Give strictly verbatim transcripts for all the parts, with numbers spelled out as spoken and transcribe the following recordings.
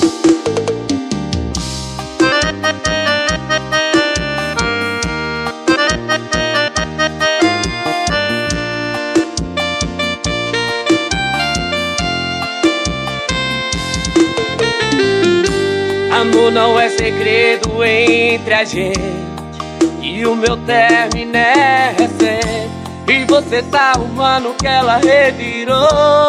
Amor não é segredo entre a gente, e o meu término é recente, e você tá arrumando o que ela revirou.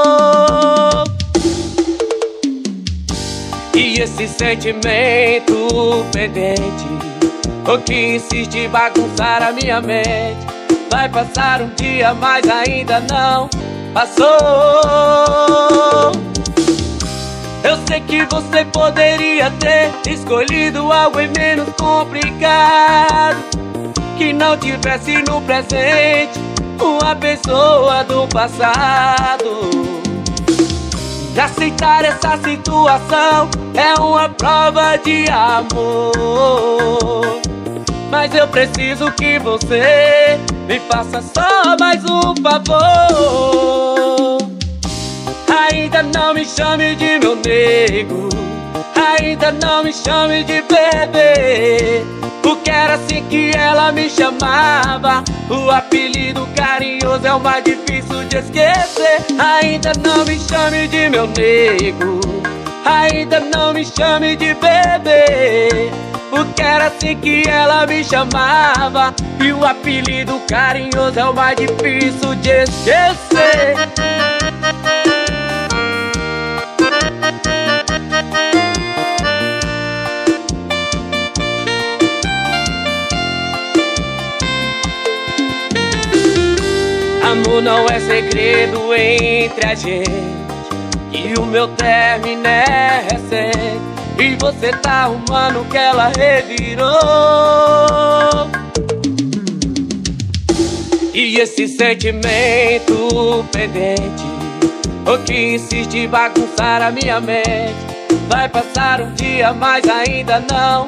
E esse sentimento pendente, o que insiste em bagunçar a minha mente, vai passar um dia, mas ainda não passou. Eu sei que você poderia ter escolhido algo menos complicado, que não tivesse no presente uma pessoa do passado. E aceitar essa situação é uma prova de amor, mas eu preciso que você me faça só mais um favor. Ainda não me chame de meu nego, ainda não me chame de bebê, porque era assim que ela me chamava. O apelido carinhoso é o mais difícil de esquecer. Ainda não me chame de meu nego, ainda não me chame de bebê, porque era assim que ela me chamava. E o apelido carinhoso é o mais difícil de esquecer. Amor não é segredo entre a gente, e o meu término é recente, e você tá arrumando o que ela revirou. E esse sentimento pendente, o que insiste em bagunçar a minha mente, vai passar um dia, mas ainda não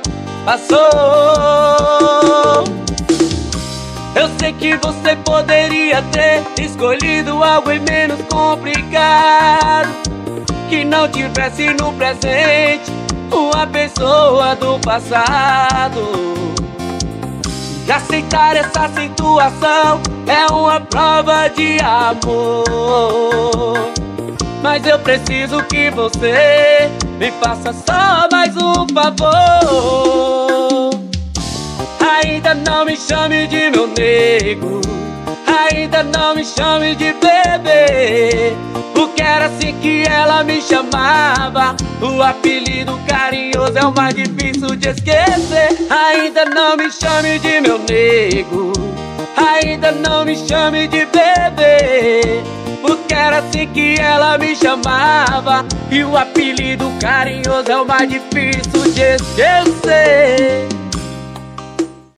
passou. Eu sei que você poderia ter escolhido algo menos complicado, que não tivesse no presente uma pessoa do passado. E aceitar essa situação é uma prova de amor, mas eu preciso que você me faça só mais um favor. Ainda não me chame de meu nego, ainda não me chame de bebê, porque era assim que ela me chamava. O apelido carinhoso é o mais difícil de esquecer. Ainda não me chame de meu nego, ainda não me chame de bebê, porque era assim que ela me chamava. E o apelido carinhoso é o mais difícil de esquecer.